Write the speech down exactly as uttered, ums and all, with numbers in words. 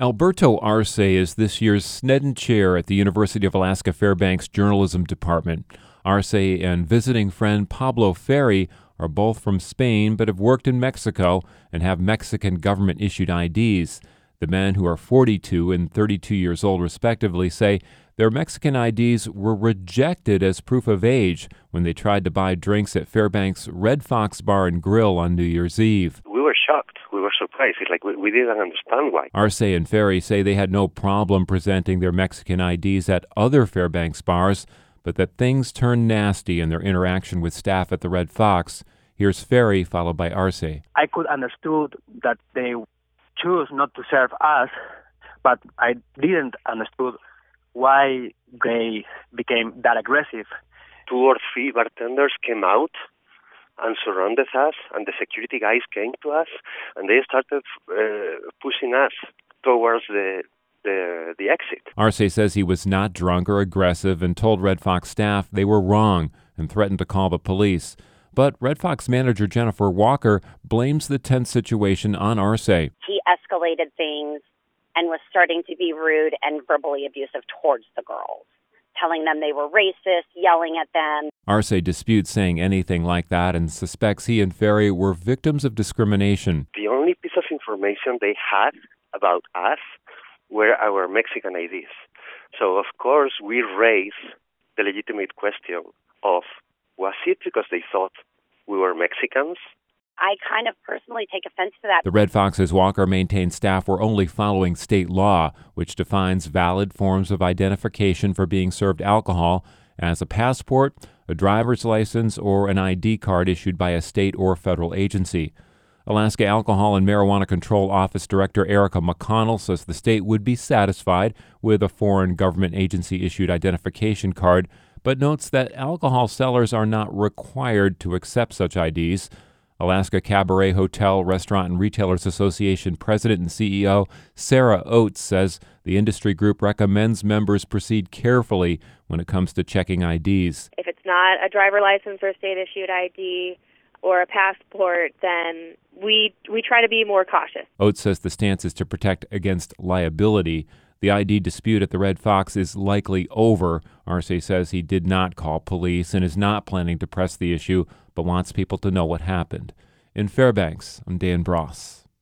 Alberto Arce is this year's Sneddon Chair at the University of Alaska Fairbanks Journalism Department. Arce and visiting friend Pablo Ferri are both from Spain but have worked in Mexico and have Mexican government-issued I Ds. The men, who are forty-two and thirty-two years old respectively, say their Mexican I Ds were rejected as proof of age when they tried to buy drinks at Fairbanks' Red Fox Bar and Grill on New Year's Eve. We were shocked. We were surprised. It's like we, we didn't understand why. Arce and Ferri say they had no problem presenting their Mexican I Ds at other Fairbanks bars, but that things turned nasty in their interaction with staff at the Red Fox. Here's Ferri, followed by Arce. I could understood that they choose not to serve us, but I didn't understood why they became that aggressive. Two or three bartenders came out and surrounded us, and the security guys came to us, and they started uh, pushing us towards the, the the exit. Arce says he was not drunk or aggressive and told Red Fox staff they were wrong and threatened to call the police. But Red Fox manager Jennifer Walker blames the tense situation on Arce. He escalated things and was starting to be rude and verbally abusive towards the girls, telling them they were racist, yelling at them. Arce disputes saying anything like that and suspects he and Ferri were victims of discrimination. The only piece of information they had about us were our Mexican I Ds. So, of course, we raised the legitimate question of, was it because they thought we were Mexicans? I kind of personally take offense to that. The Red Fox's Walker maintained staff were only following state law, which defines valid forms of identification for being served alcohol as a passport, a driver's license, or an I D card issued by a state or federal agency. Alaska Alcohol and Marijuana Control Office Director Erica McConnell says the state would be satisfied with a foreign government agency-issued identification card, but notes that alcohol sellers are not required to accept such I Ds. Alaska Cabaret Hotel, Restaurant, and Retailers Association President and C E O Sarah Oates says the industry group recommends members proceed carefully when it comes to checking I Ds. If it's not a driver license or state-issued I D or a passport, then we we try to be more cautious. Oates says the stance is to protect against liability. The I D dispute at the Red Fox is likely over. Arce says he did not call police and is not planning to press the issue, but wants people to know what happened. In Fairbanks, I'm Dan Bross.